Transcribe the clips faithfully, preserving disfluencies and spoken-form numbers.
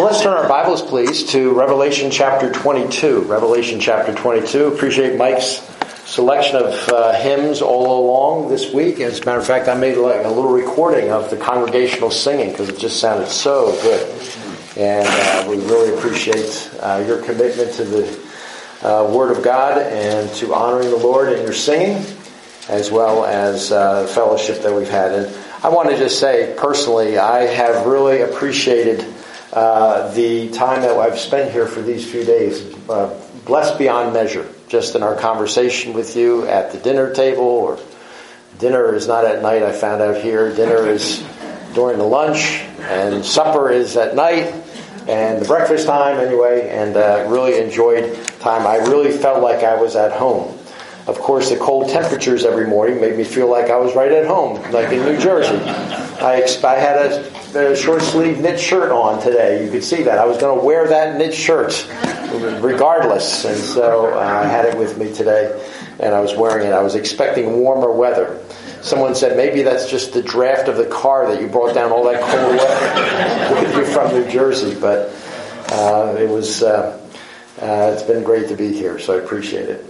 Well, let's turn our Bibles, please, to Revelation chapter twenty-two. Revelation chapter twenty-two. Appreciate Mike's selection of uh, hymns all along this week. As a matter of fact, I made like a little recording of the congregational singing because it just sounded so good. And uh, we really appreciate uh, your commitment to the uh, Word of God and to honoring the Lord in your singing, as well as uh, the fellowship that we've had. And I want to just say, personally, I have really appreciated uh, the time that I've spent here for these few days. Uh, blessed beyond measure, just in our conversation with you at the dinner table, or dinner is not at night, I found out here. Dinner is during the lunch, and supper is at night, and the breakfast time anyway, and uh, really enjoyed time. I really felt like I was at home. Of course, the cold temperatures every morning made me feel like I was right at home, like in New Jersey. I, I had a, a short-sleeve knit shirt on today. You could see that. I was going to wear that knit shirt regardless, and so uh, I had it with me today, and I was wearing it. I was expecting warmer weather. Someone said maybe that's just the draft of the car that you brought down all that cold weather with you from New Jersey, but uh, it was. Uh, uh, it's been great to be here, so I appreciate it.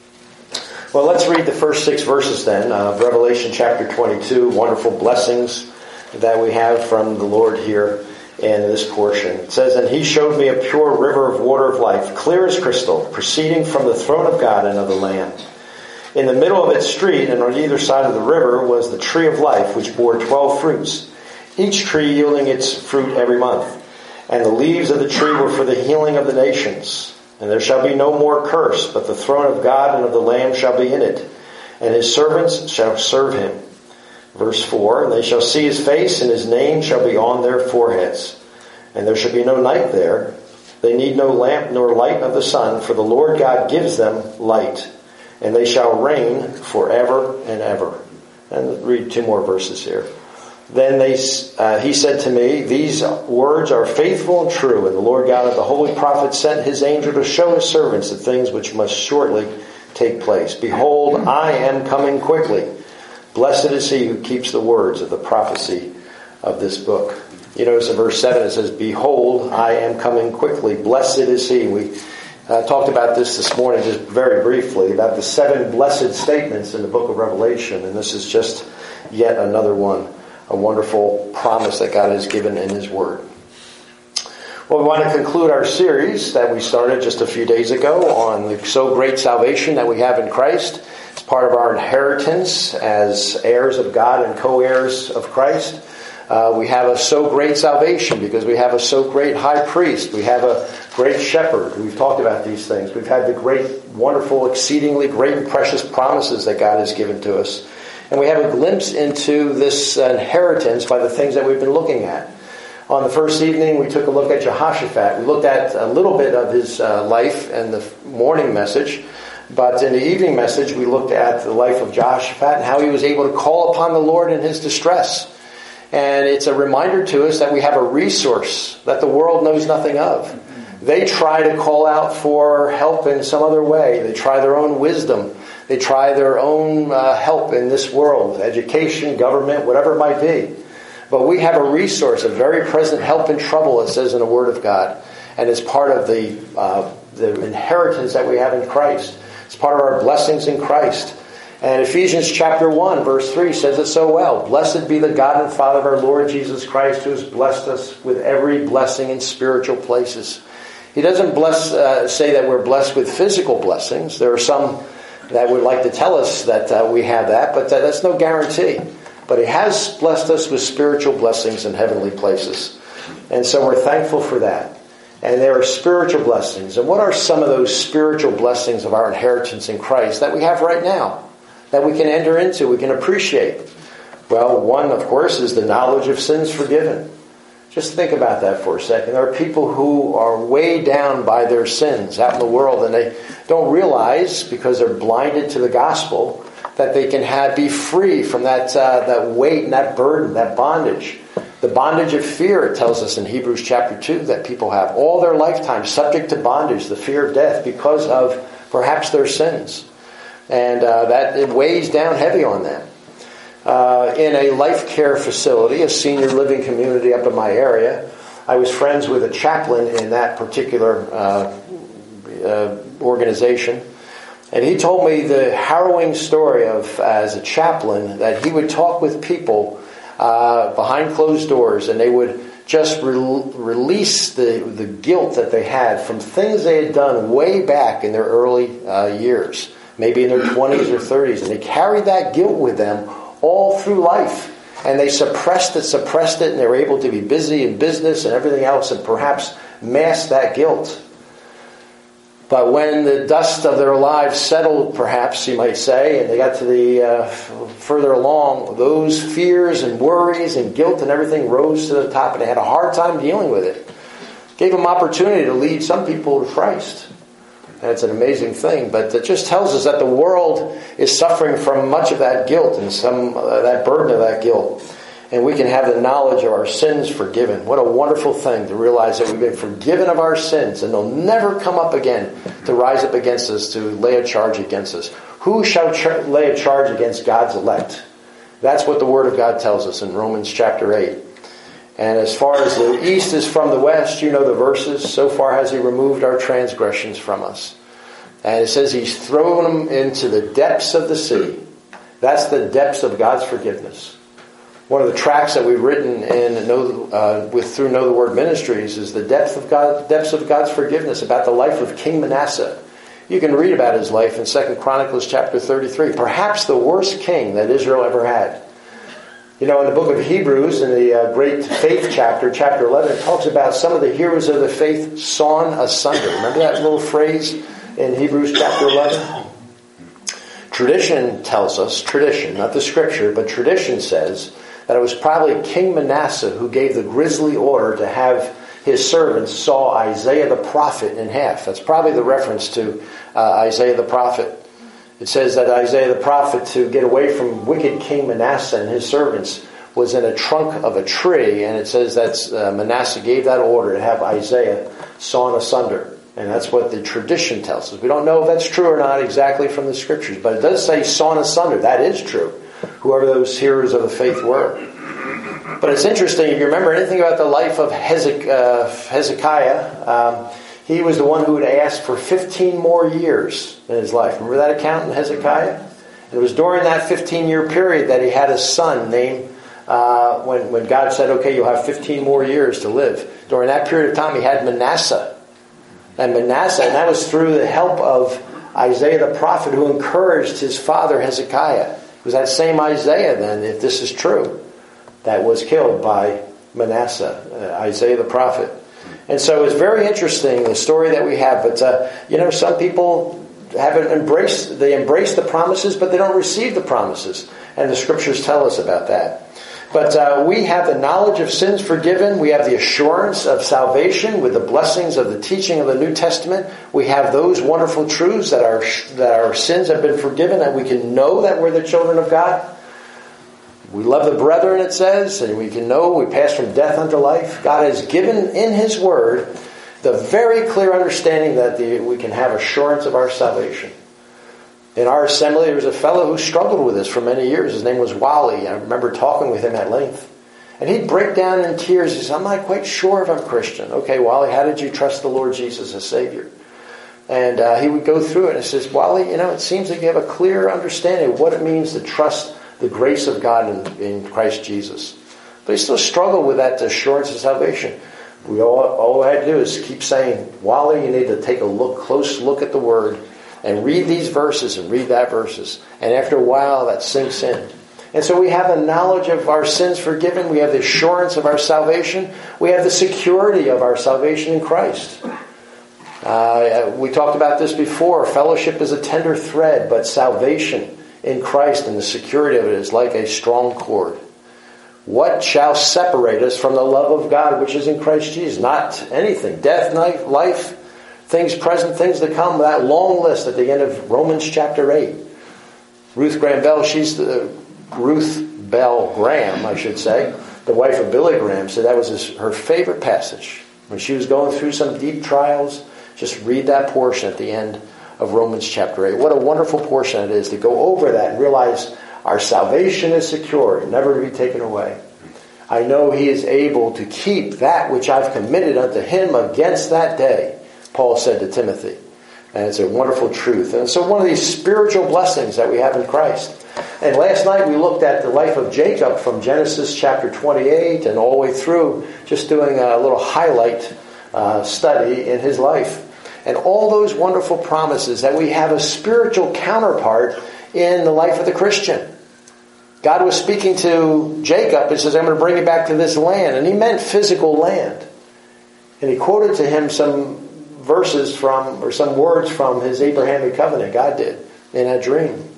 Well, let's read the first six verses then of Revelation chapter twenty-two. Wonderful blessings that we have from the Lord here in this portion. It says, "And he showed me a pure river of water of life, clear as crystal, proceeding from the throne of God and of the Lamb. In the middle of its street and on either side of the river was the tree of life, which bore twelve fruits, each tree yielding its fruit every month. And the leaves of the tree were for the healing of the nations. And there shall be no more curse, but the throne of God and of the Lamb shall be in it, and his servants shall serve him." Verse four, "And they shall see his face, and his name shall be on their foreheads. And there shall be no night there. They need no lamp nor light of the sun, for the Lord God gives them light. And they shall reign forever and ever." And read two more verses here. "Then they, uh, he said to me, These words are faithful and true, and the Lord God of the holy prophets sent his angel to show his servants the things which must shortly take place. Behold, I am coming quickly. Blessed is he who keeps the words of the prophecy of this book." You notice in verse seven it says, "Behold, I am coming quickly. Blessed is he." We uh, talked about this this morning just very briefly, about the seven blessed statements in the book of Revelation, and this is just yet another one. A wonderful promise that God has given in his word. Well, we want to conclude our series that we started just a few days ago on the so great salvation that we have in Christ. It's part of our inheritance as heirs of God and co-heirs of Christ. Uh, we have a so great salvation because we have a so great high priest. We have a great shepherd. We've talked about these things. We've had the great, wonderful, exceedingly great and precious promises that God has given to us. And we have a glimpse into this inheritance by the things that we've been looking at. On the first evening, we took a look at Jehoshaphat. We looked at a little bit of his uh, life in the morning message. But in the evening message, we looked at the life of Jehoshaphat and how he was able to call upon the Lord in his distress. And it's a reminder to us that we have a resource that the world knows nothing of. They try to call out for help in some other way. They try their own wisdom. They try their own uh, help in this world, education, government, whatever it might be. But we have a resource, a very present help in trouble, it says in the Word of God. And it's part of the uh, the inheritance that we have in Christ. It's part of our blessings in Christ. And Ephesians chapter one, verse three says it so well. "Blessed be the God and Father of our Lord Jesus Christ, who has blessed us with every blessing in spiritual places." He doesn't bless uh, say that we're blessed with physical blessings. There are some that would like to tell us that uh, we have that, but uh, that's no guarantee. But he has blessed us with spiritual blessings in heavenly places. And so we're thankful for that. And there are spiritual blessings. And what are some of those spiritual blessings of our inheritance in Christ that we have right now, that we can enter into, we can appreciate? Well, one, of course, is the knowledge of sins forgiven. Just think about that for a second. There are people who are weighed down by their sins out in the world, and they don't realize, because they're blinded to the gospel, that they can have, be free from that uh, that weight and that burden, that bondage. The bondage of fear, it tells us in Hebrews chapter two, that people have all their lifetime subject to bondage, the fear of death, because of perhaps their sins. And uh, that it weighs down heavy on them. Uh, in a life care facility, a senior living community up in my area, I was friends with a chaplain in that particular uh, uh, organization. And he told me the harrowing story of, as a chaplain, that he would talk with people uh, behind closed doors, and they would just re- release the, the guilt that they had from things they had done way back in their early uh, years, maybe in their twenties or thirties. And they carried that guilt with them all through life. And they suppressed it, suppressed it, and they were able to be busy in business and everything else and perhaps mask that guilt. But when the dust of their lives settled, perhaps you might say, and they got to the uh, further along, those fears and worries and guilt and everything rose to the top, and they had a hard time dealing with it. Gave them opportunity to lead some people to Christ. And it's an amazing thing, but it just tells us that the world is suffering from much of that guilt and some uh, that burden of that guilt. And we can have the knowledge of our sins forgiven. What a wonderful thing to realize that we've been forgiven of our sins, and they'll never come up again to rise up against us, to lay a charge against us. Who shall ch- lay a charge against God's elect? That's what the Word of God tells us in Romans chapter eight. And as far as the east is from the west, you know the verses. So far has He removed our transgressions from us. And it says He's thrown them into the depths of the sea. That's the depths of God's forgiveness. One of the tracts that we've written in know, uh, with through Know the Word Ministries is the depth of God, depths of God's forgiveness about the life of King Manasseh. You can read about his life in Second Chronicles chapter thirty-three. Perhaps the worst king that Israel ever had. You know, in the book of Hebrews, in the uh, great faith chapter, chapter eleven, it talks about some of the heroes of the faith sawn asunder. Remember that little phrase in Hebrews chapter eleven? Tradition tells us, tradition, not the scripture, but tradition says that it was probably King Manasseh who gave the grisly order to have his servants saw Isaiah the prophet in half. That's probably the reference to uh, Isaiah the prophet. It says that Isaiah the prophet, to get away from wicked King Manasseh and his servants, was in a trunk of a tree, and it says that uh, Manasseh gave that order to have Isaiah sawn asunder. And that's what the tradition tells us. We don't know if that's true or not exactly from the scriptures, but it does say sawn asunder. That is true, whoever those heroes of the faith were. But it's interesting, if you remember anything about the life of Hezekiah, um, he was the one who had asked for fifteen more years in his life. Remember that account in Hezekiah? And it was during that fifteen-year period that he had a son named, uh, when, when God said, okay, you'll have fifteen more years to live. During that period of time, he had Manasseh. And Manasseh, and that was through the help of Isaiah the prophet, who encouraged his father Hezekiah. It was that same Isaiah then, if this is true, that was killed by Manasseh, uh, Isaiah the prophet. And so it's very interesting, the story that we have. But, uh, you know, some people haven't embraced, they embrace the promises, but they don't receive the promises. And the scriptures tell us about that. But uh, we have the knowledge of sins forgiven. We have the assurance of salvation with the blessings of the teaching of the New Testament. We have those wonderful truths that our, that our sins have been forgiven, and we can know that we're the children of God. We love the brethren, it says, and we can know we pass from death unto life. God has given in His Word the very clear understanding that the, we can have assurance of our salvation. In our assembly, there was a fellow who struggled with this for many years. His name was Wally. I remember talking with him at length. And he'd break down in tears. He said, I'm not quite sure if I'm Christian. Okay, Wally, how did you trust the Lord Jesus as Savior? And uh, he would go through it and he says, Wally, you know, it seems like you have a clear understanding of what it means to trust the grace of God in, in Christ Jesus. But he still struggled with that assurance of salvation. We all, all we had to do is keep saying, Wally, you need to take a look, close look at the Word and read these verses and read that verses. And after a while, that sinks in. And so we have the knowledge of our sins forgiven. We have the assurance of our salvation. We have the security of our salvation in Christ. Uh, we talked about this before. Fellowship is a tender thread, but salvation in Christ and the security of it is like a strong cord. What shall separate us from the love of God which is in Christ Jesus? Not anything. Death, life, things present, things to come. That long list at the end of Romans chapter eight. Ruth Graham Bell, she's the Ruth Bell Graham, I should say, the wife of Billy Graham, said that was his, her favorite passage. When she was going through some deep trials, just read that portion at the end of Romans chapter eight. What a wonderful portion it is to go over that and realize our salvation is secure, never to be taken away. I know he is able to keep that which I've committed unto him against that day, Paul said to Timothy. And it's a wonderful truth. And so one of these spiritual blessings that we have in Christ. And last night we looked at the life of Jacob from Genesis chapter twenty-eight and all the way through, just doing a little highlight uh, study in his life. And all those wonderful promises that we have a spiritual counterpart in the life of the Christian. God was speaking to Jacob and says, I'm going to bring you back to this land. And he meant physical land. And he quoted to him some verses from, or some words from his Abrahamic covenant, God did, in that dream.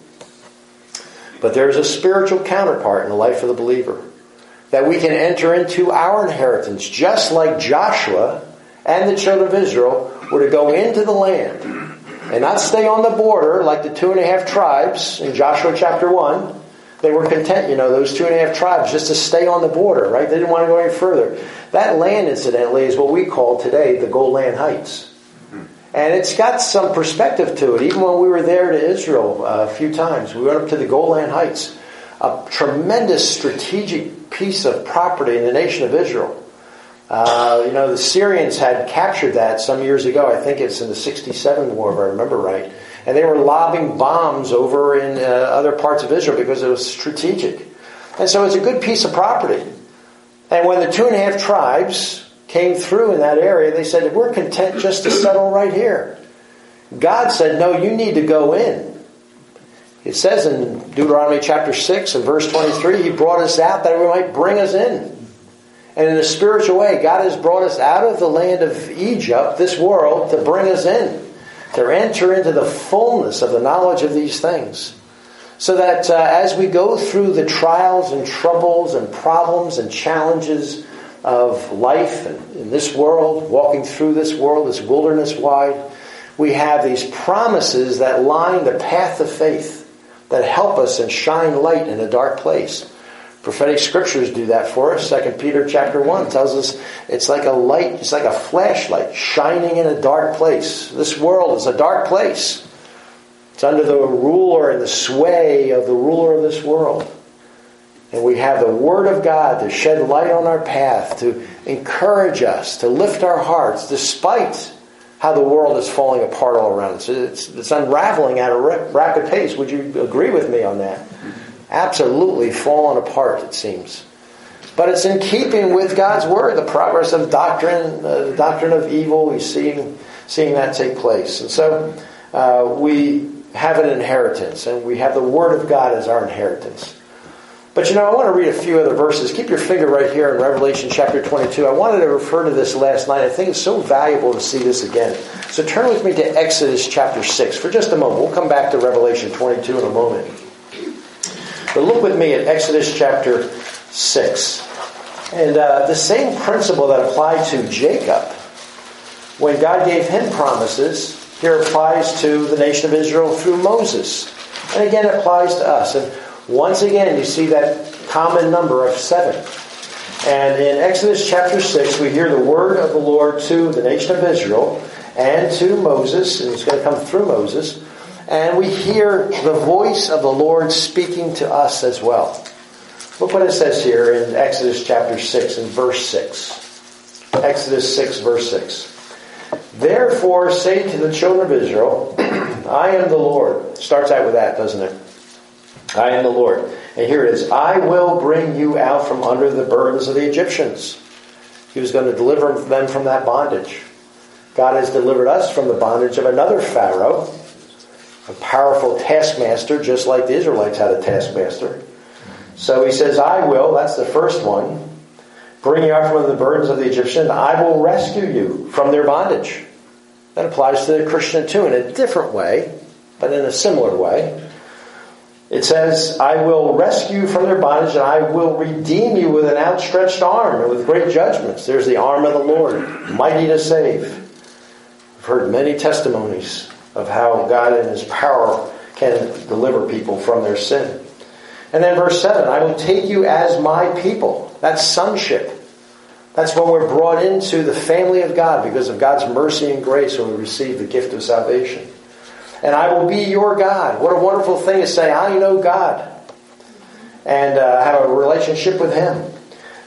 But there's a spiritual counterpart in the life of the believer. That we can enter into our inheritance, just like Joshua and the children of Israel were to go into the land. And not stay on the border like the two and a half tribes in Joshua chapter one. They were content, you know, those two and a half tribes, just to stay on the border, right? They didn't want to go any further. That land, incidentally, is what we call today the Golan Heights. And it's got some perspective to it. Even when we were there to Israel a few times, we went up to the Golan Heights, a tremendous strategic piece of property in the nation of Israel. Uh, you know, the Syrians had captured that some years ago. I think it's in the sixty-seven war, if I remember right. And they were lobbing bombs over in uh, other parts of Israel because it was strategic. And so it's a good piece of property. And when the two and a half tribes came through in that area, they said, we're content just to settle right here. God said, no, you need to go in. It says in Deuteronomy chapter six and verse twenty-three, he brought us out that he might bring us in. And in a spiritual way, God has brought us out of the land of Egypt, this world, to bring us in. To enter into the fullness of the knowledge of these things. So that uh, as we go through the trials and troubles and problems and challenges of life and in this world, walking through this world, this wilderness wide, we have these promises that line the path of faith, that help us and shine light in a dark place. Prophetic scriptures do that for us. Second Peter chapter one tells us it's like a light, it's like a flashlight shining in a dark place. This world is a dark place. It's under the ruler and the sway of the ruler of this world. And we have the Word of God to shed light on our path, to encourage us, to lift our hearts, despite how the world is falling apart all around us. It's, it's unraveling at a rapid pace. Would you agree with me on that? Absolutely fallen apart, it seems. But it's in keeping with God's Word, the progress of doctrine, uh, the doctrine of evil. We're seeing, seeing that take place. And so uh, we have an inheritance, and we have the Word of God as our inheritance. But you know, I want to read a few other verses. Keep your finger right here in Revelation chapter twenty-two. I wanted to refer to this last night. I think it's so valuable to see this again. So turn with me to Exodus chapter six for just a moment. We'll come back to Revelation twenty-two in a moment. But look with me at Exodus chapter six. And uh, the same principle that applied to Jacob when God gave him promises, here applies to the nation of Israel through Moses. And again, it applies to us. And once again, you see that common number of seven. And in Exodus chapter six, we hear the word of the Lord to the nation of Israel and to Moses, and it's going to come through Moses. And we hear the voice of the Lord speaking to us as well. Look what it says here in Exodus chapter six and verse six. Exodus six, verse six. Therefore say to the children of Israel, I am the Lord. Starts out with that, doesn't it? I am the Lord. And here it is. I will bring you out from under the burdens of the Egyptians. He was going to deliver them from that bondage. God has delivered us from the bondage of another Pharaoh, a powerful taskmaster, just like the Israelites had a taskmaster. So he says, I will, that's the first one, bring you out from the burdens of the Egyptians. I will rescue you from their bondage. That applies to the Christian too, in a different way, but in a similar way. It says, I will rescue you from their bondage, and I will redeem you with an outstretched arm and with great judgments. There's the arm of the Lord, mighty to save. I've heard many testimonies of how God in His power can deliver people from their sin. And then verse seven, I will take you as my people. That's sonship. That's when we're brought into the family of God because of God's mercy and grace when we receive the gift of salvation. And I will be your God. What a wonderful thing to say, I know God. And uh, have a relationship with Him.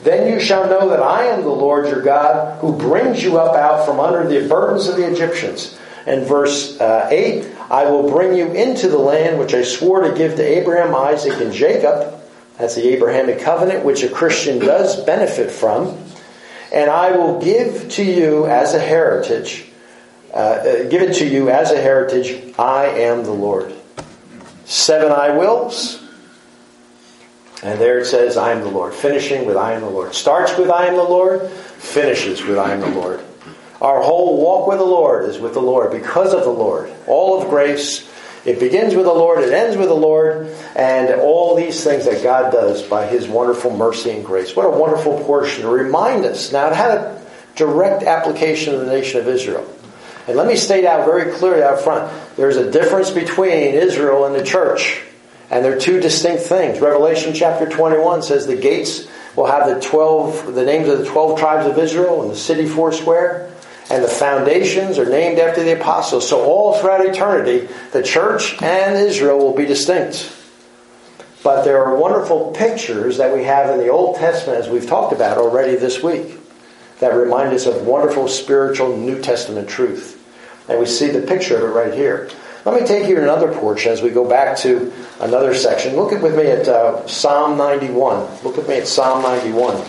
Then you shall know that I am the Lord your God, who brings you up out from under the burdens of the Egyptians. And verse uh, eight, I will bring you into the land which I swore to give to Abraham, Isaac, and Jacob. That's the Abrahamic covenant, which a Christian does benefit from. And I will give to you as a heritage, uh, give it to you as a heritage, I am the Lord. Seven I wills. And there it says, I am the Lord. Finishing with I am the Lord. Starts with I am the Lord, finishes with I am the Lord. Our whole walk with the Lord is with the Lord because of the Lord. All of grace. It begins with the Lord, it ends with the Lord, and all these things that God does by His wonderful mercy and grace. What a wonderful portion to remind us. Now, it had a direct application to the nation of Israel. And let me state out very clearly out front, there's a difference between Israel and the church. And they're two distinct things. Revelation chapter twenty-one says the gates will have the twelve, the names of the twelve tribes of Israel and the city foursquare. And the foundations are named after the apostles. So all throughout eternity, the church and Israel will be distinct. But there are wonderful pictures that we have in the Old Testament, as we've talked about already this week, that remind us of wonderful spiritual New Testament truth. And we see the picture of it right here. Let me take you to another portion as we go back to another section. Look at with me at uh, Psalm ninety-one. Look at me at Psalm ninety-one.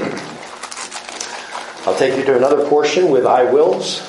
I'll take you to another portion with I wills.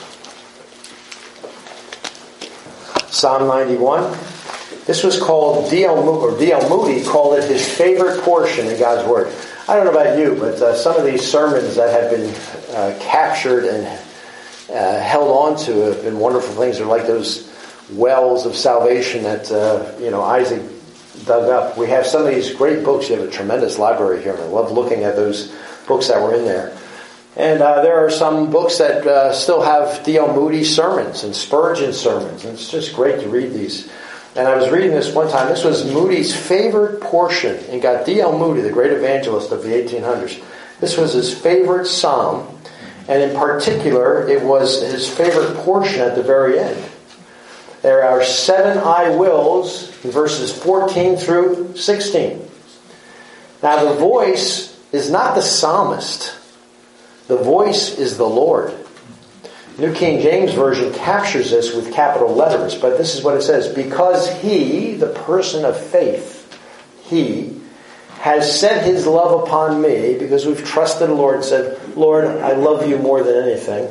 Psalm ninety-one. This was called, D L or D L Moody called it his favorite portion in God's Word. I don't know about you, but uh, some of these sermons that have been uh, captured and uh, held on to have been wonderful things. They're like those wells of salvation that uh, you know Isaac dug up. We have some of these great books. You have a tremendous library here, and I love looking at those books that were in there. And uh, there are some books that uh, still have D L Moody sermons and Spurgeon sermons. And it's just great to read these. And I was reading this one time. This was Moody's favorite portion. And got D L Moody, the great evangelist of the eighteen hundreds. This was his favorite psalm. And in particular, it was his favorite portion at the very end. There are seven I wills in verses fourteen through sixteen. Now the voice is not the psalmist. The voice is the Lord. New King James Version captures this with capital letters, but this is what it says. Because He, the person of faith, He has set His love upon me, because we've trusted the Lord and said, Lord, I love you more than anything.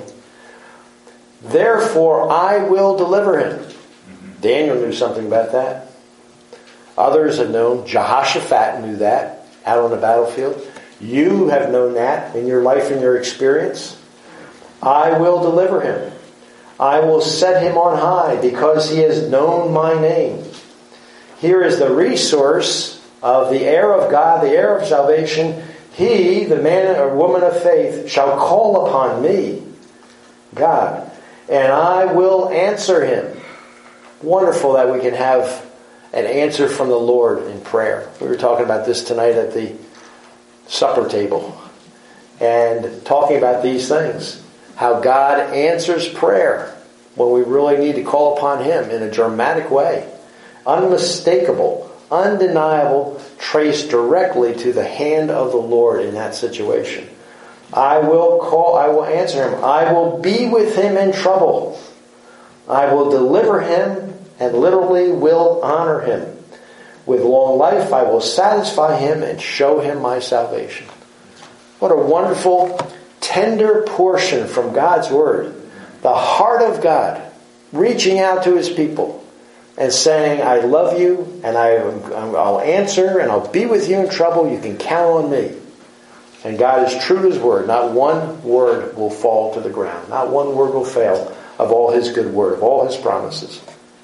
Therefore, I will deliver him. Daniel knew something about that. Others have known. Jehoshaphat knew that out on the battlefield. You have known that in your life and your experience. I will deliver him. I will set him on high because he has known my name. Here is the resource of the heir of God, the heir of salvation. He, the man or woman of faith, shall call upon me, God, and I will answer him. Wonderful that we can have an answer from the Lord in prayer. We were talking about this tonight at the supper table and talking about these things. How God answers prayer when we really need to call upon Him in a dramatic way. Unmistakable, undeniable, traced directly to the hand of the Lord in that situation. I will call, I will answer him. I will be with him in trouble. I will deliver him and literally will honor him. With long life I will satisfy him and show him my salvation. What a wonderful, tender portion from God's Word. The heart of God reaching out to His people and saying, I love you and I, I'll answer and I'll be with you in trouble. You can count on me. And God is true to His Word. Not one word will fall to the ground. Not one word will fail of all His good Word, of all His promises.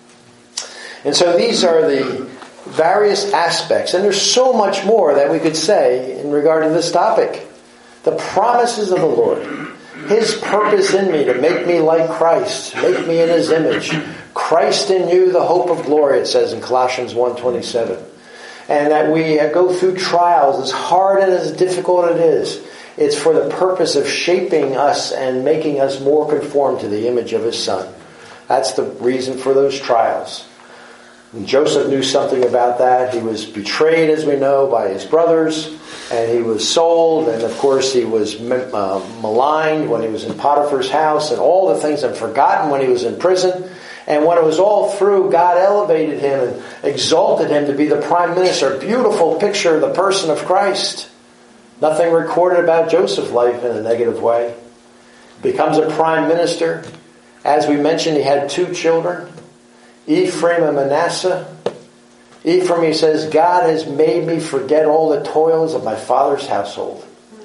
And so these are the various aspects. And there's so much more that we could say in regard to this topic. The promises of the Lord. His purpose in me to make me like Christ. Make me in His image. Christ in you, the hope of glory, it says in Colossians one twenty-seven. And that we go through trials, as hard and as difficult it is, it's for the purpose of shaping us and making us more conformed to the image of His Son. That's the reason for those trials. And Joseph knew something about that. He was betrayed, as we know, by his brothers, and he was sold, and of course he was uh, maligned when he was in Potiphar's house, and all the things, and forgotten when he was in prison. And when it was all through, God elevated him and exalted him to be the prime minister. A beautiful picture of the person of Christ. Nothing recorded about Joseph's life in a negative way. Becomes a prime minister. As we mentioned, he had two children, Ephraim and Manasseh. Ephraim, he says, God has made me forget all the toils of my father's household.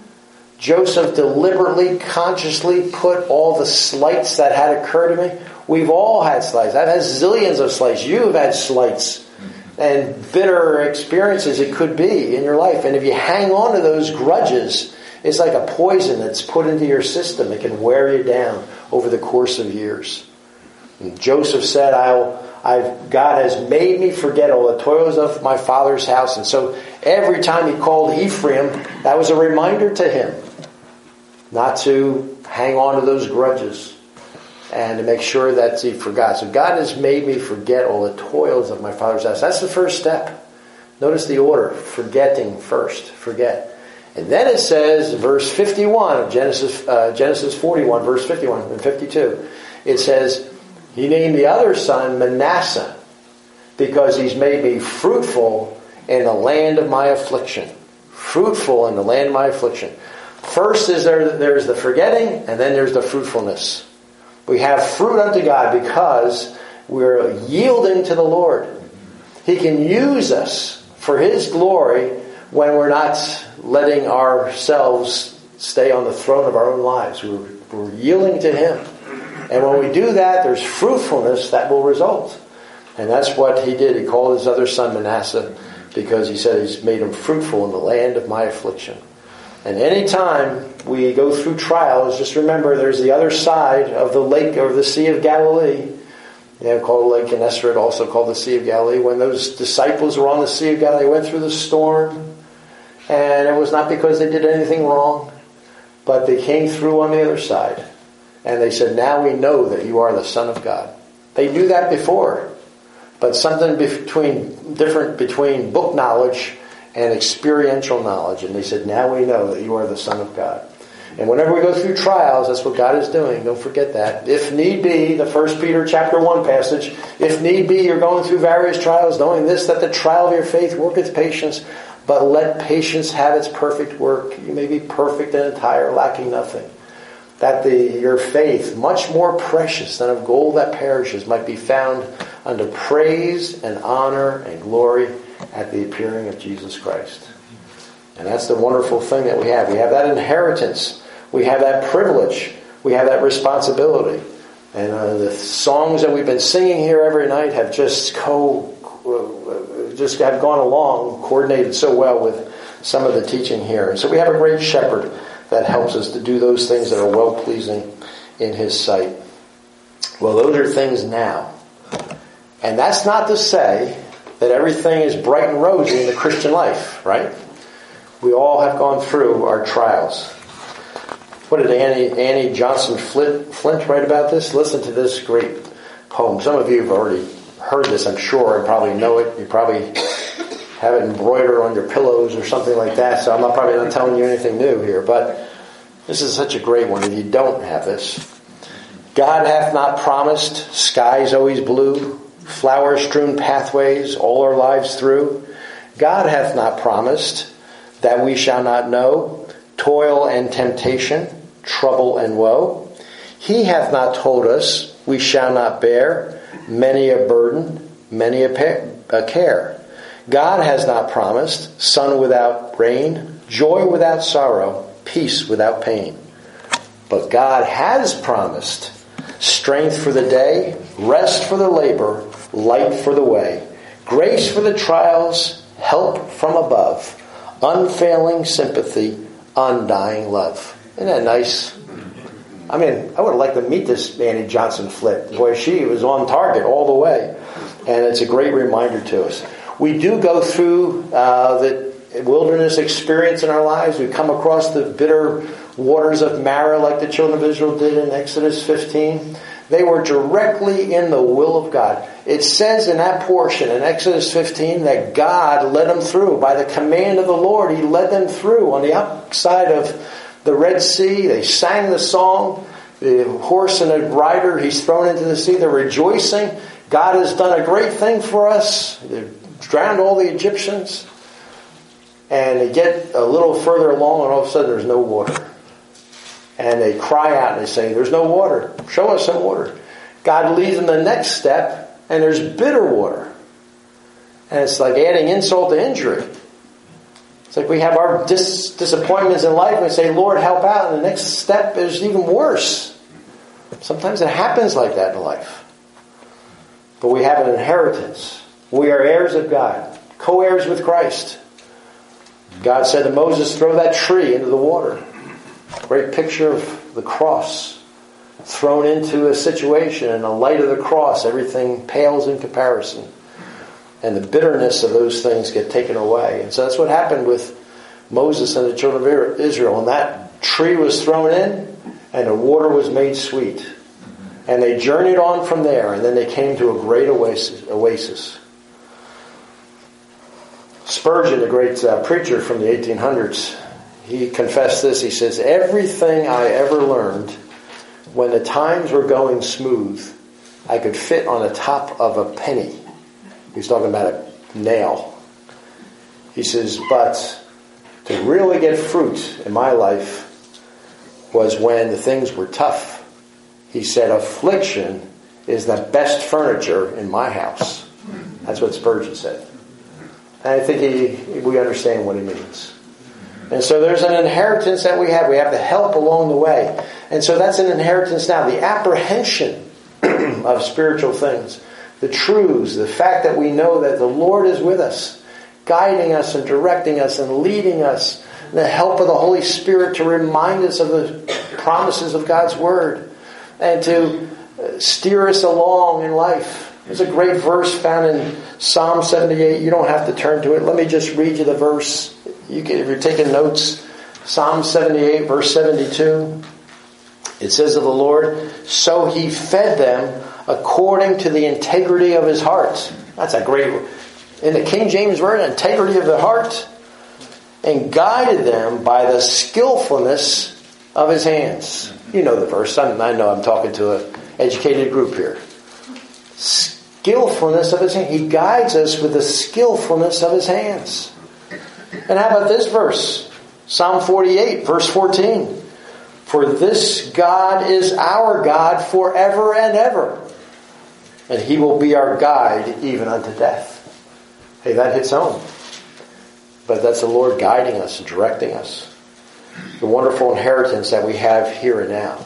Joseph deliberately, consciously put all the slights that had occurred to me. We've all had slights. I've had zillions of slights. You've had slights and bitter experiences it could be in your life. And if you hang on to those grudges, it's like a poison that's put into your system. It can wear you down over the course of years. And Joseph said, I'll, I've, God has made me forget all the toils of my father's house. And so every time he called Ephraim, that was a reminder to him not to hang on to those grudges and to make sure that he forgot. So God has made me forget all the toils of my father's house. That's the first step. Notice the order. Forgetting first. Forget. And then it says, verse fifty-one of Genesis, uh, Genesis forty-one, verse fifty-one and fifty-two, it says, he named the other son Manasseh because he's made me fruitful in the land of my affliction. Fruitful in the land of my affliction. First is there, there's the forgetting, and then there's the fruitfulness. We have fruit unto God because we're yielding to the Lord. He can use us for His glory when we're not letting ourselves stay on the throne of our own lives. We're, we're yielding to Him. And when we do that, there's fruitfulness that will result. And that's what he did. He called his other son Manasseh because he said he's made him fruitful in the land of my affliction. And any time we go through trials, just remember there's the other side of the lake or the Sea of Galilee. You know, called Lake Gennesaret, also called the Sea of Galilee. When those disciples were on the Sea of Galilee, they went through the storm. And it was not because they did anything wrong, but they came through on the other side. And they said, now we know that you are the Son of God. They knew that before. But something between different between book knowledge and experiential knowledge. And they said, now we know that you are the Son of God. And whenever we go through trials, that's what God is doing. Don't forget that. If need be, the First Peter chapter one passage, if need be, you're going through various trials, knowing this, that the trial of your faith worketh patience, but let patience have its perfect work. You may be perfect and entire, lacking nothing. That the your faith, much more precious than of gold that perishes, might be found unto praise and honor and glory at the appearing of Jesus Christ. And that's the wonderful thing that we have. We have that inheritance. We have that privilege. We have that responsibility. And uh, the songs that we've been singing here every night have just co, uh, just have gone along, coordinated so well with some of the teaching here. And so we have a great shepherd that helps us to do those things that are well-pleasing in His sight. Well, those are things now. And that's not to say that everything is bright and rosy in the Christian life, right? We all have gone through our trials. What did Annie, Annie Johnson Flint, Flint write about this? Listen to this great poem. Some of you have already heard this, I'm sure, and probably know it. You probably have it embroidered on your pillows or something like that, so I'm not probably not telling you anything new here, but this is such a great one if you don't have this. God hath not promised skies always blue, flower-strewn pathways all our lives through. God hath not promised that we shall not know toil and temptation, trouble and woe. He hath not told us we shall not bear many a burden, many a, pa- a care. God has not promised sun without rain, joy without sorrow, peace without pain. But God has promised strength for the day, rest for the labor, light for the way, grace for the trials, help from above, unfailing sympathy, undying love. Isn't that nice? I mean, I would have liked to meet this Annie Johnson Flint. Boy, she was on target all the way. And it's a great reminder to us. We do go through uh, the wilderness experience in our lives. We come across the bitter waters of Marah like the children of Israel did in Exodus fifteen. They were directly in the will of God. It says in that portion in Exodus fifteen that God led them through. By the command of the Lord, He led them through. On the outside of the Red Sea, they sang the song. The horse and the rider, he's thrown into the sea. They're rejoicing. God has done a great thing for us. They've drowned all the Egyptians. And they get a little further along and all of a sudden there's no water. And they cry out and they say, there's no water. Show us some water. God leads them the next step and there's bitter water. And it's like adding insult to injury. It's like we have our dis- disappointments in life and we say, Lord, help out. And the next step is even worse. Sometimes it happens like that in life. But we have an inheritance. We are heirs of God. Co-heirs with Christ. God said to Moses, throw that tree into the water. Great picture of the cross. Thrown into a situation and the light of the cross, everything pales in comparison. And the bitterness of those things get taken away. And so that's what happened with Moses and the children of Israel. And that tree was thrown in and the water was made sweet. And they journeyed on from there and then they came to a great oasis. oasis. Spurgeon, the great uh, preacher from the eighteen hundreds, he confessed this. He says, everything I ever learned when the times were going smooth, I could fit on the top of a penny. He's talking about a nail. He says, but to really get fruit in my life was when the things were tough. He said, affliction is the best furniture in my house. That's what Spurgeon said. And I think he, we understand what he means. And so there's an inheritance that we have. We have the help along the way. And so that's an inheritance now. The apprehension of spiritual things. The truths. The fact that we know that the Lord is with us. Guiding us and directing us and leading us. And the help of the Holy Spirit to remind us of the promises of God's Word. And to steer us along in life. There's a great verse found in Psalm seventy-eight. You don't have to turn to it. Let me just read you the verse. You can, if you're taking notes, Psalm seventy-eight, verse seventy-two. It says of the Lord, so He fed them according to the integrity of His heart. That's a great, in the King James Version, integrity of the heart. And guided them by the skillfulness of His hands. You know the verse. I know I'm talking to an educated group here. Skillfulness of His hands. He guides us with the skillfulness of His hands. And how about this verse? Psalm forty-eight, verse fourteen. For this God is our God forever and ever. And He will be our guide even unto death. Hey, that hits home. But that's the Lord guiding us and directing us. The wonderful inheritance that we have here and now.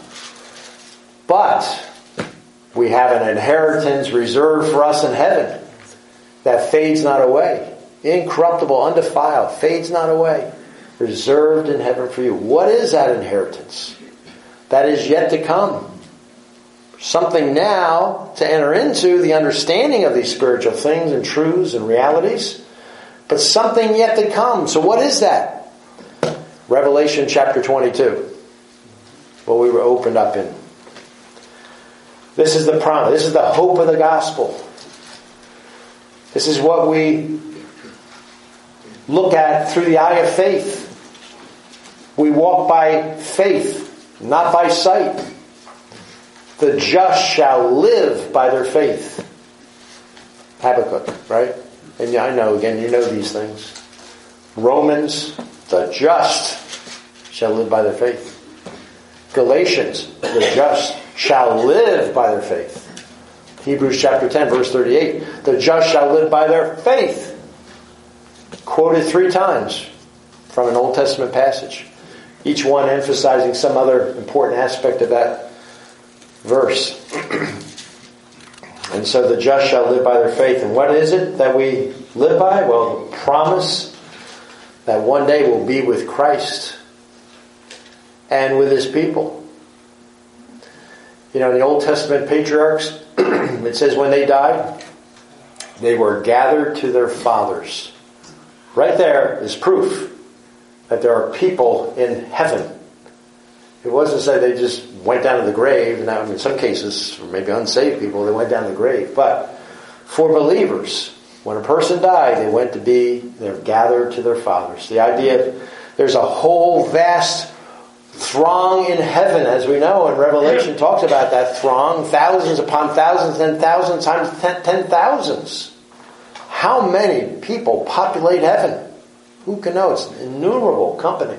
But we have an inheritance reserved for us in heaven that fades not away. Incorruptible, undefiled, fades not away. Reserved in heaven for you. What is that inheritance? That is yet to come. Something now to enter into the understanding of these spiritual things and truths and realities. But something yet to come. So what is that? Revelation chapter twenty-two. What we were opened up in. This is the promise. This is the hope of the gospel. This is what we look at through the eye of faith. We walk by faith, not by sight. The just shall live by their faith. Habakkuk, right? And I know, again, you know these things. Romans, the just shall live by their faith. Galatians, the just shall live by their faith. Hebrews chapter ten, verse thirty-eight, the just shall live by their faith. Quoted three times from an Old Testament passage. Each one emphasizing some other important aspect of that verse. And so the just shall live by their faith. And what is it that we live by? Well, the promise that one day we'll be with Christ and with His people. You know, in the Old Testament patriarchs, it says when they died, they were gathered to their fathers. Right there is proof that there are people in heaven It wasn't said they just went down to the grave. Now, in some cases, for maybe unsaved people, they went down to the grave. But for believers, when a person died, they went to be, they're gathered to their fathers. The idea of there's a whole vast throng in heaven, as we know, and Revelation talks about that throng, thousands upon thousands, and thousands times ten, ten thousands. How many people populate heaven? Who can know? It's an innumerable company.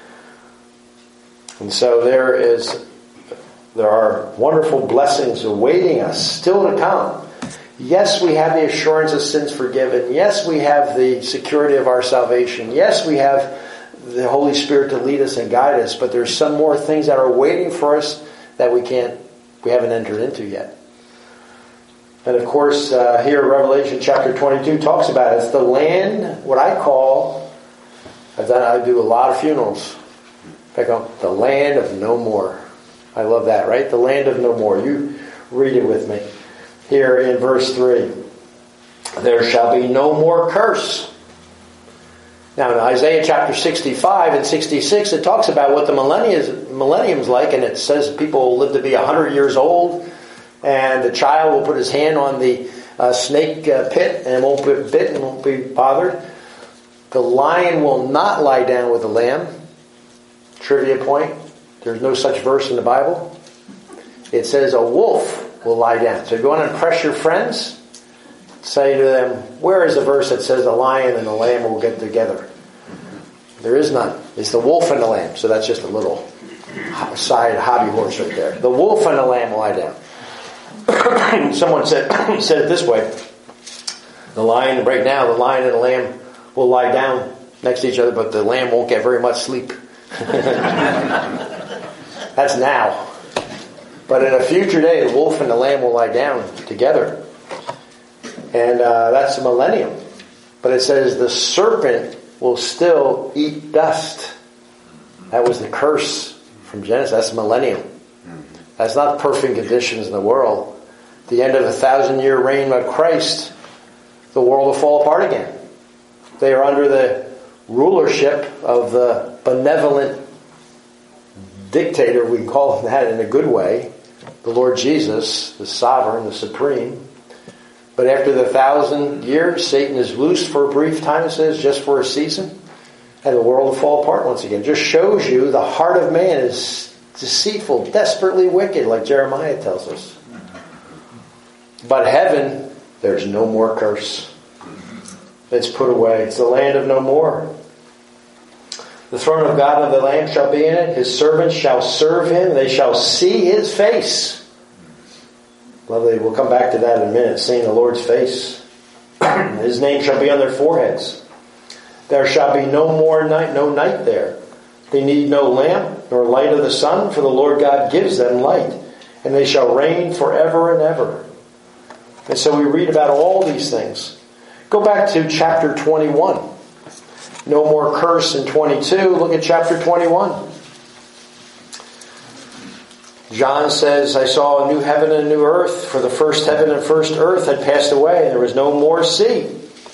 And so there is, there are wonderful blessings awaiting us still to come. Yes, we have the assurance of sins forgiven. Yes, we have the security of our salvation. Yes, we have the Holy Spirit to lead us and guide us. But there's some more things that are waiting for us that we can't, we haven't entered into yet. And of course, uh, here Revelation chapter twenty-two talks about it. It's the land, what I call, I've done, I do a lot of funerals. In fact, the land of no more. I love that, right? The land of no more. You read it with me. Here in verse three. There shall be no more curse. Now in Isaiah chapter sixty-five and sixty-six, it talks about what the millennium's like, and it says people will live to be one hundred years old, and the child will put his hand on the uh, snake uh, pit and won't be bit and won't be bothered. The lion will not lie down with the lamb. Trivia point. There's no such verse in the Bible. It says a wolf will lie down. So if you want to impress your friends, say to them, where is the verse that says the lion and the lamb will get together? There is none. It's the wolf and the lamb. So that's just a little side hobby horse right there. The wolf and the lamb will lie down. Someone said said it this way. The lion, right now, the lion and the lamb will lie down next to each other, but the lamb won't get very much sleep. That's now. But in a future day, the wolf and the lamb will lie down together. And uh, that's the millennium. But it says the serpent will still eat dust. That was the curse from Genesis. That's the millennium. That's not perfect conditions in the world. At the end of a thousand year reign of Christ, the world will fall apart again. They are under the rulership of the benevolent dictator, we can call him that in a good way, the Lord Jesus, the sovereign, the supreme. But after the thousand years, Satan is loosed for a brief time, it says, just for a season, and the world will fall apart once again. Just shows you the heart of man is deceitful, desperately wicked, like Jeremiah tells us. But heaven, there's no more curse. It's put away. It's the land of no more. The throne of God and the Lamb shall be in it. His servants shall serve him. They shall see his face. Lovely. We'll come back to that in a minute. Seeing the Lord's face. His name shall be on their foreheads. There shall be no more night, no night there. They need no lamp nor light of the sun, for the Lord God gives them light. And they shall reign forever and ever. And so we read about all these things. Go back to chapter twenty-one. No more curse in twenty-two. Look at chapter twenty-one. John says, I saw a new heaven and a new earth, for the first heaven and first earth had passed away, and there was no more sea.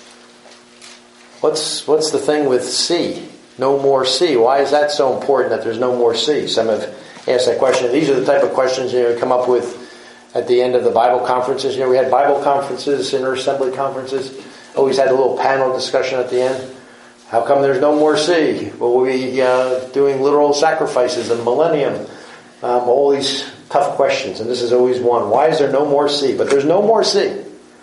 What's what's the thing with sea? No more sea. Why is that so important that there's no more sea? Some have asked that question. These are the type of questions you know, come up with at the end of the Bible conferences. You know, we had Bible conferences, inter-assembly conferences. Always had a little panel discussion at the end. How come there's no more sea? Will we be uh, doing literal sacrifices in the millennium? Um, all these tough questions. And this is always one. Why is there no more sea? But there's no more sea.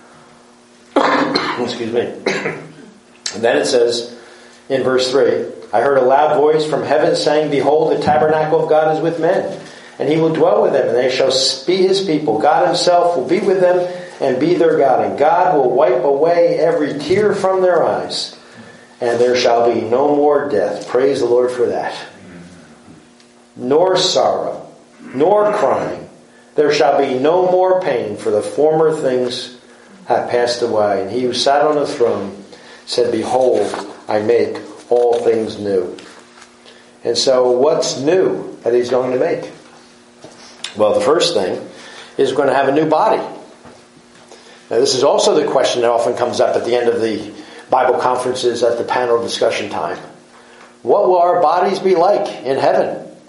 Excuse me. And then it says in verse three, I heard a loud voice from heaven saying, behold, the tabernacle of God is with men, and he will dwell with them, and they shall be his people. God himself will be with them and be their God. And God will wipe away every tear from their eyes. And there shall be no more death. Praise the Lord for that. Nor sorrow, nor crying. There shall be no more pain, for the former things have passed away. And he who sat on the throne said, behold, I make all things new. And so what's new that he's going to make? Well, the first thing is going to have a new body. Now, this is also the question that often comes up at the end of the Bible conferences at the panel discussion time. What will our bodies be like in heaven?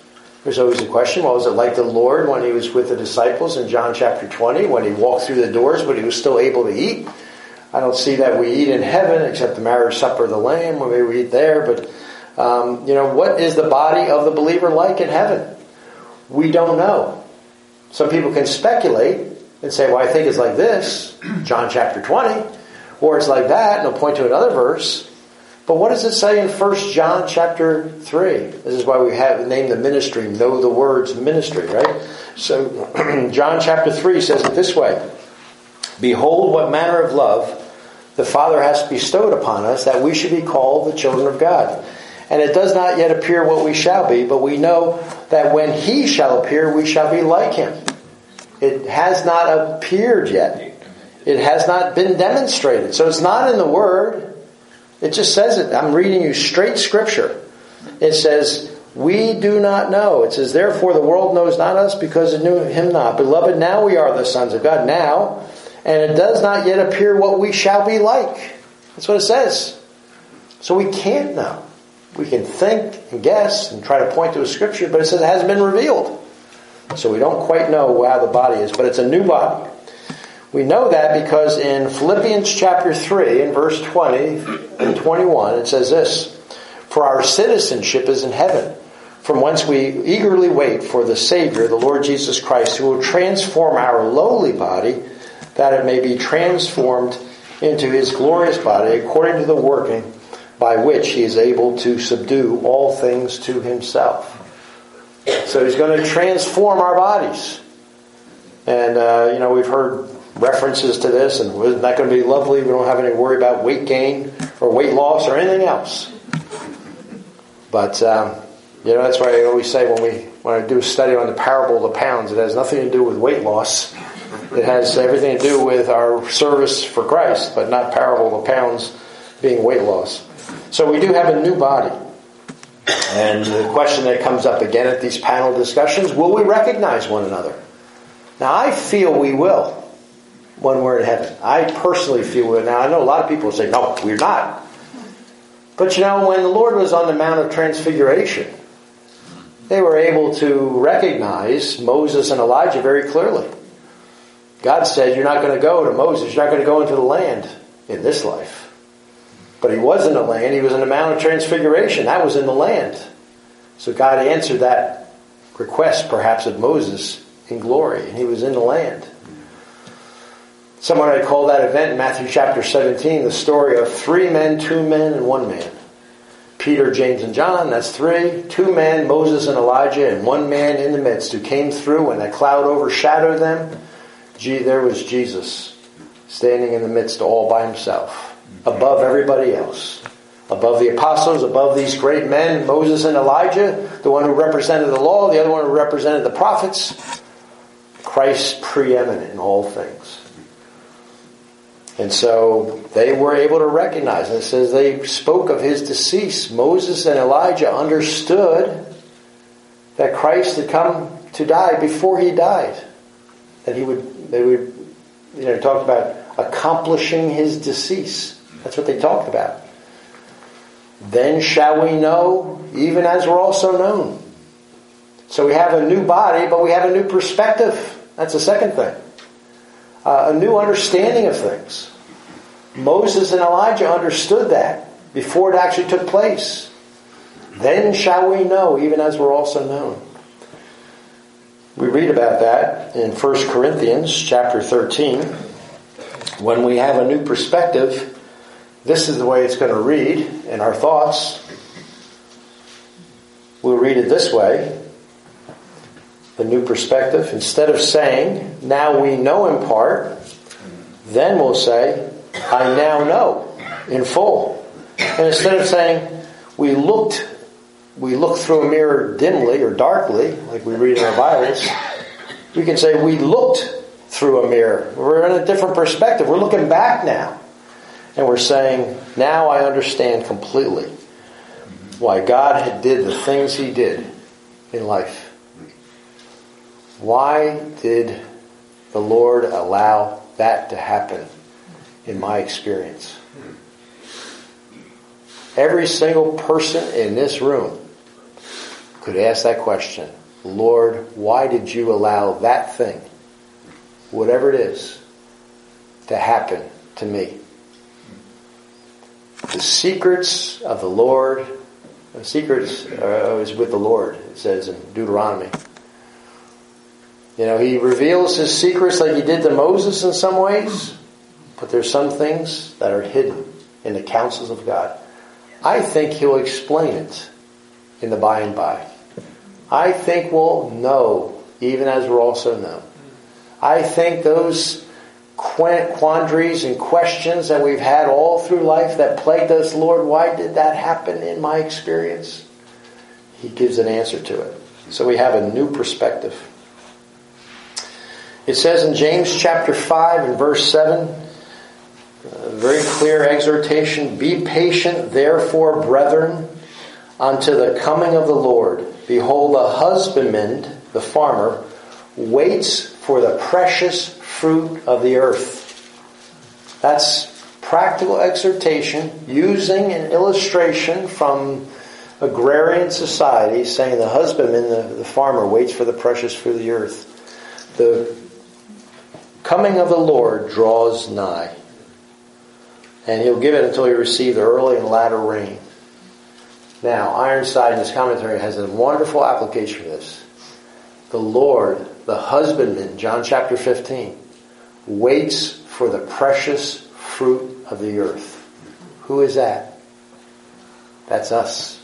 There's always a question, well, was it like the Lord when he was with the disciples in John chapter twenty, when he walked through the doors but he was still able to eat? I don't see that we eat in heaven except the marriage supper of the Lamb, where maybe we eat there. But, um, you know, what is the body of the believer like in heaven? We don't know. Some people can speculate and say, well, I think it's like this, John chapter twenty, or it's like that, and they'll point to another verse. But what does it say in First John chapter three? This is why we have named the ministry, Know the Words Ministry, right? So, John chapter three says it this way, behold what manner of love the Father has bestowed upon us, that we should be called the children of God. And it does not yet appear what we shall be, but we know that when he shall appear, we shall be like him. It has not appeared yet. It has not been demonstrated. So it's not in the Word. It just says it. I'm reading you straight Scripture. It says, we do not know. It says, therefore the world knows not us because it knew him not. Beloved, now we are the sons of God. Now, and it does not yet appear what we shall be like. That's what it says. So we can't know. We can think and guess and try to point to a Scripture, but it says it hasn't been revealed. So we don't quite know how the body is, but it's a new body. We know that because in Philippians chapter three, in verse twenty and twenty-one, it says this, for our citizenship is in heaven, from whence we eagerly wait for the Savior, the Lord Jesus Christ, who will transform our lowly body, that it may be transformed into his glorious body, according to the working by which he is able to subdue all things to himself. So he's going to transform our bodies. And, uh, you know, we've heard references to this, and isn't that going to be lovely? We don't have any worry about weight gain or weight loss or anything else. But, um, you know, that's why I always say when we when I do a study on the parable of the pounds, it has nothing to do with weight loss. It has everything to do with our service for Christ, but not parable of the pounds being weight loss. So we do have a new body. And the question that comes up again at these panel discussions, will we recognize one another? Now, I feel we will when we're in heaven. I personally feel we will. Now, I know a lot of people say, no, we're not. But you know, when the Lord was on the Mount of Transfiguration, they were able to recognize Moses and Elijah very clearly. God said, you're not going to go to Moses, you're not going to go into the land in this life. But he was in the land. He was in the Mount of Transfiguration. That was in the land. So God answered that request, perhaps, of Moses in glory. And he was in the land. Someone had called that event in Matthew chapter seventeen the story of three men, two men, and one man. Peter, James, and John, that's three. Two men, Moses and Elijah, and one man in the midst who came through when that cloud overshadowed them. Gee, there was Jesus standing in the midst all by himself. Above everybody else. Above the apostles, above these great men, Moses and Elijah, the one who represented the law, the other one who represented the prophets. Christ preeminent in all things. And so they were able to recognize, and it says they spoke of his decease. Moses and Elijah understood that Christ had come to die before he died. That he would, they would, you know, talk about accomplishing his decease. That's what they talked about. Then shall we know, even as we're also known. So we have a new body, but we have a new perspective. That's the second thing. Uh, a new understanding of things. Moses and Elijah understood that before it actually took place. Then shall we know, even as we're also known. We read about that in First Corinthians chapter thirteen. When we have a new perspective, this is the way it's going to read in our thoughts. We'll read it this way. The new perspective. Instead of saying, now we know in part, then we'll say, I now know in full. And instead of saying, we looked, we looked through a mirror dimly or darkly, like we read in our Bibles, we can say, we looked through a mirror. We're in a different perspective. We're looking back now. And we're saying, now I understand completely why God had did the things he did in life. Why did the Lord allow that to happen in my experience? Every single person in this room could ask that question. Lord, why did you allow that thing, whatever it is, to happen to me? The secrets of the Lord, the secrets are always with the Lord, it says in Deuteronomy. You know, he reveals his secrets like he did to Moses in some ways, but there's some things that are hidden in the counsels of God. I think he'll explain it in the by and by. I think we'll know, even as we're also known. I think those quandaries and questions that we've had all through life that plagued us, Lord, why did that happen in my experience? He gives an answer to it. So we have a new perspective. It says in James chapter five and verse seven, a very clear exhortation, be patient, therefore, brethren, unto the coming of the Lord. Behold, the husbandman, the farmer, waits for the precious fruit of the earth. That's practical exhortation using an illustration from agrarian society, saying the husbandman, the, the farmer, waits for the precious fruit of the earth. The coming of the Lord draws nigh, and he'll give it until you receive the early and latter rain. Now, Ironside in his commentary has a wonderful application for this. The Lord, the husbandman, John chapter fifteen, waits for the precious fruit of the earth. Who is that? That's us.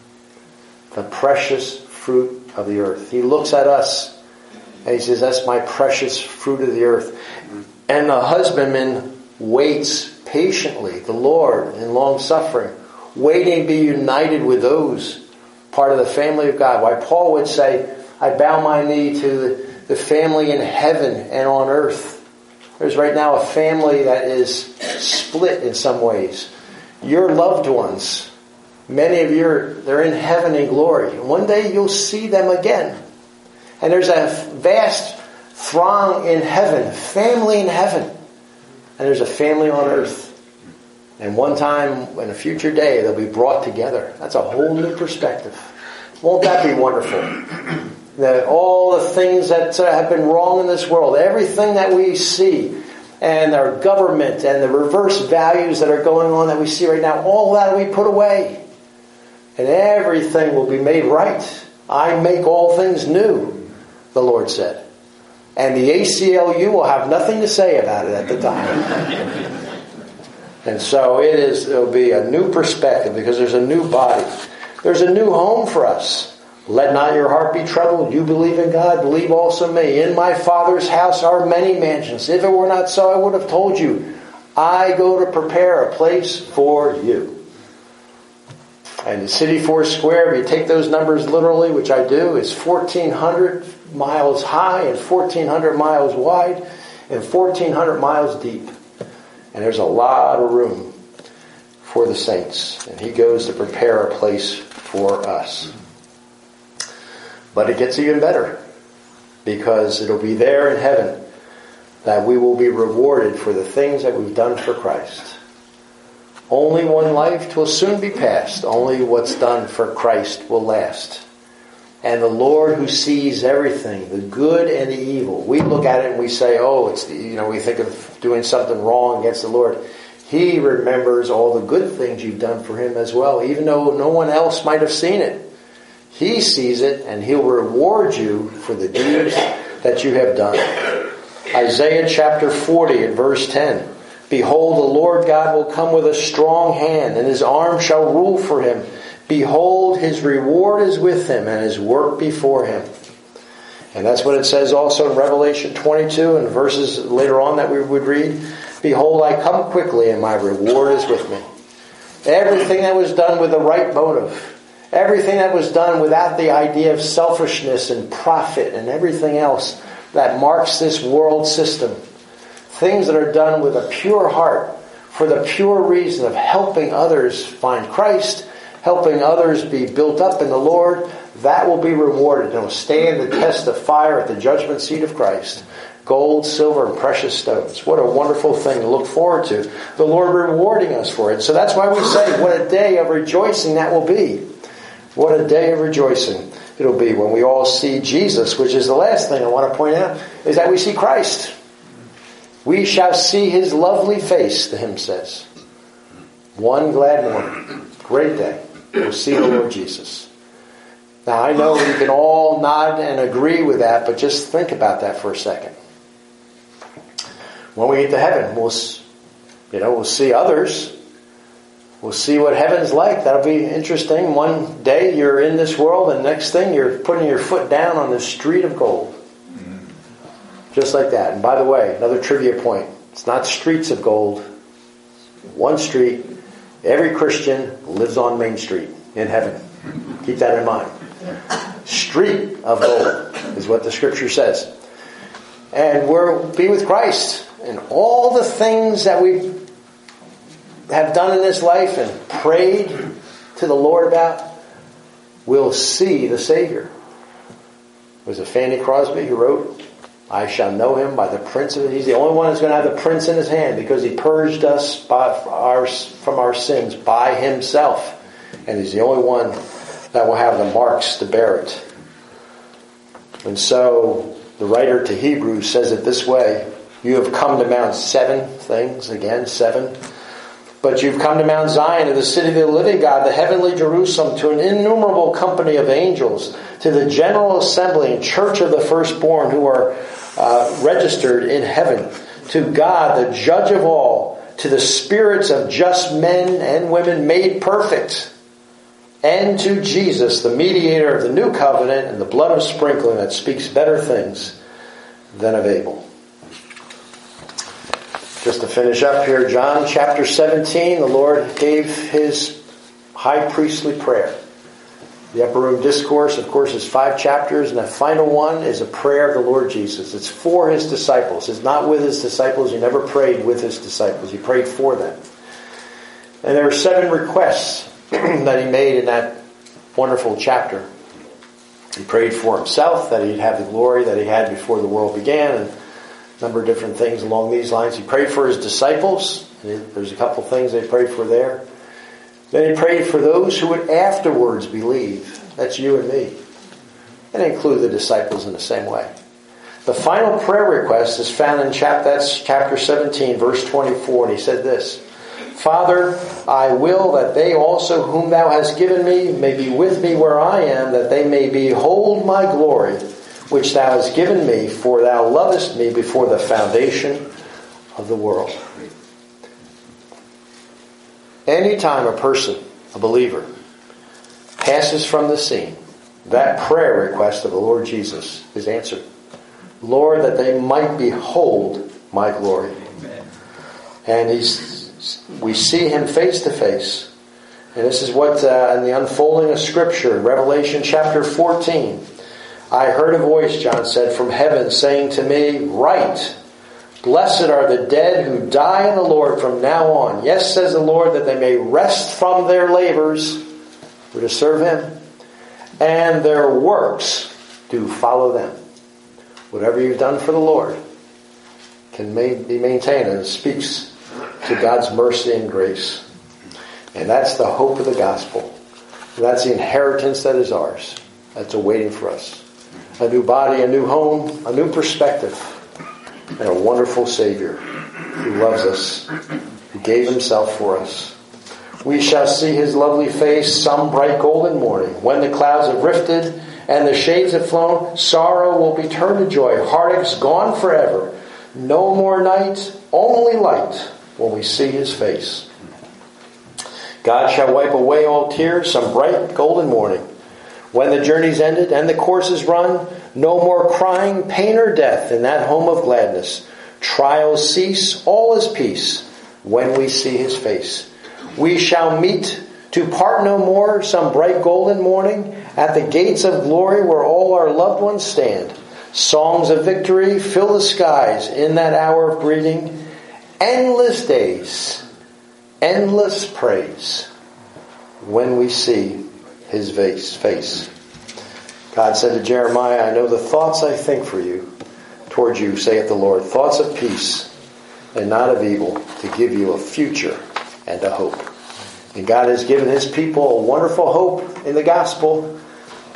The precious fruit of the earth. He looks at us and he says, that's my precious fruit of the earth. And the husbandman waits patiently, the Lord, in long suffering, waiting to be united with those part of the family of God. Why Paul would say, I bow my knee to the family in heaven and on earth. There's right now a family that is split in some ways. Your loved ones, many of your, they're in heaven in glory. One day you'll see them again. And there's a vast throng in heaven, family in heaven. And there's a family on earth. And one time, in a future day, they'll be brought together. That's a whole new perspective. Won't that be wonderful? That all the things that have been wrong in this world, everything that we see, and our government, and the reverse values that are going on that we see right now, all that will be put away. And everything will be made right. I make all things new, the Lord said. And the A C L U will have nothing to say about it at the time. And so it is, it'll be a new perspective because there's a new body. There's a new home for us. Let not your heart be troubled. You believe in God, believe also me. In my Father's house are many mansions. If it were not so, I would have told you. I go to prepare a place for you. And the city four square, if you take those numbers literally, which I do, is fourteen hundred miles high and fourteen hundred miles wide and fourteen hundred miles deep. And there's a lot of room for the saints. And he goes to prepare a place for us. But it gets even better, because it'll be there in heaven that we will be rewarded for the things that we've done for Christ. Only one life will soon be passed. Only what's done for Christ will last. And the Lord who sees everything, the good and the evil, we look at it and we say, oh, it's the, you know, we think of doing something wrong against the Lord. He remembers all the good things you've done for him as well, even though no one else might have seen it. He sees it, and he'll reward you for the deeds that you have done. Isaiah chapter forty and verse ten. Behold, the Lord God will come with a strong hand, and his arm shall rule for him. Behold, his reward is with him, and his work before him. And that's what it says also in Revelation twenty-two and verses later on that we would read. Behold, I come quickly, and my reward is with me. Everything that was done with the right motive, everything that was done without the idea of selfishness and profit and everything else that marks this world system, things that are done with a pure heart for the pure reason of helping others find Christ, helping others be built up in the Lord, that will be rewarded. It will stand the test of fire at the judgment seat of Christ. Gold, silver, and precious stones. What a wonderful thing to look forward to. The Lord rewarding us for it. So that's why we say, what a day of rejoicing that will be. What a day of rejoicing. it'll be when we all see Jesus, which is the last thing I want to point out, is that we see Christ. We shall see his lovely face, the hymn says. One glad morning, great day, we'll see the Lord Jesus. Now I know we can all nod and agree with that, but just think about that for a second. When we get to heaven, we'll, you know, we'll see others. We'll see what heaven's like. That'll be interesting. One day you're in this world, and next thing you're putting your foot down on the street of gold. Just like that. And by the way, another trivia point. It's not streets of gold. One street. Every Christian lives on Main Street in heaven. Keep that in mind. Street of gold is what the scripture says. And we'll be with Christ. And all the things that we have done in this life and prayed to the Lord about, we'll see the Savior. Was it Fanny Crosby who wrote, I shall know him by the prince of it. He's the only one who's going to have the prince in his hand because he purged us by our, from our sins by himself. And he's the only one that will have the marks to bear it. And so the writer to Hebrews says it this way. You have come to Mount seven things, again, seven. But you've come to Mount Zion, to the city of the living God, the heavenly Jerusalem, to an innumerable company of angels, to the general assembly and church of the firstborn who are uh, registered in heaven, to God, the judge of all, to the spirits of just men and women made perfect, and to Jesus, the mediator of the new covenant and the blood of sprinkling that speaks better things than of Abel. Just to finish up here, John chapter seventeen, the Lord gave his high priestly prayer. The Upper Room Discourse, of course, is five chapters, and the final one is a prayer of the Lord Jesus. It's for his disciples. It's not with his disciples. He never prayed with his disciples. He prayed for them. And there are seven requests that he made in that wonderful chapter. He prayed for himself, that he'd have the glory that he had before the world began, and a number of different things along these lines. He prayed for his disciples. There's a couple things they prayed for there. Then he prayed for those who would afterwards believe. That's you and me. And include the disciples in the same way. The final prayer request is found in chap- that's chapter seventeen, verse twenty-four. And he said this, Father, I will that they also whom thou hast given me may be with me where I am, that they may behold my glory, which thou hast given me, for thou lovest me before the foundation of the world. Anytime a person, a believer, passes from the scene, that prayer request of the Lord Jesus is answered. Lord, that they might behold my glory. Amen. And he's, we see him face to face. And this is what, uh, in the unfolding of Scripture, Revelation chapter fourteen, I heard a voice, John said, from heaven saying to me, Write, blessed are the dead who die in the Lord from now on. Yes, says the Lord, that they may rest from their labors, for to serve him, and their works do follow them. Whatever you've done for the Lord can be maintained, and it speaks to God's mercy and grace. And that's the hope of the gospel. That's the inheritance that is ours. That's awaiting for us. A new body, a new home, a new perspective, and a wonderful Savior who loves us, who gave himself for us. We shall see his lovely face some bright golden morning. When the clouds have rifted and the shades have flown, sorrow will be turned to joy. Heartache's gone forever. No more night, only light when we see his face. God shall wipe away all tears some bright golden morning. When the journey's ended and the course is run, no more crying, pain, or death in that home of gladness. Trials cease, all is peace when we see his face. We shall meet to part no more some bright golden morning at the gates of glory where all our loved ones stand. Songs of victory fill the skies in that hour of greeting. Endless days, endless praise when we see his face. God said to Jeremiah, I know the thoughts I think for you, towards you, saith the Lord, thoughts of peace and not of evil, to give you a future and a hope. And God has given his people a wonderful hope in the gospel.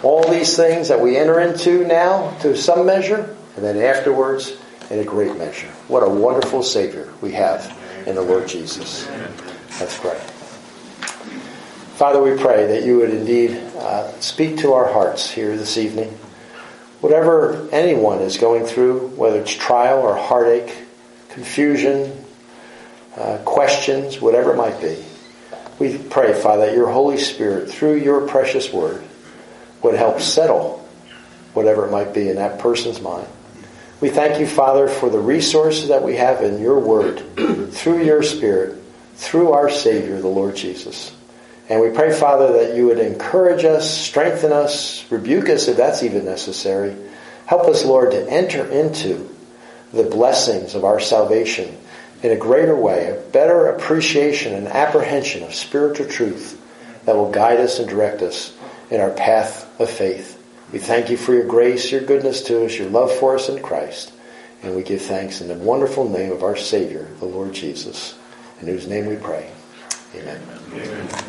All these things that we enter into now to some measure, and then afterwards in a great measure. What a wonderful Savior we have in the Lord Jesus. Let's pray. Father, we pray that you would indeed uh, speak to our hearts here this evening. Whatever anyone is going through, whether it's trial or heartache, confusion, uh, questions, whatever it might be, we pray, Father, that your Holy Spirit, through your precious word, would help settle whatever it might be in that person's mind. We thank you, Father, for the resources that we have in your word, through your Spirit, through our Savior, the Lord Jesus. And we pray, Father, that you would encourage us, strengthen us, rebuke us if that's even necessary. Help us, Lord, to enter into the blessings of our salvation in a greater way, a better appreciation and apprehension of spiritual truth that will guide us and direct us in our path of faith. We thank you for your grace, your goodness to us, your love for us in Christ. And we give thanks in the wonderful name of our Savior, the Lord Jesus, in whose name we pray. Amen. Amen.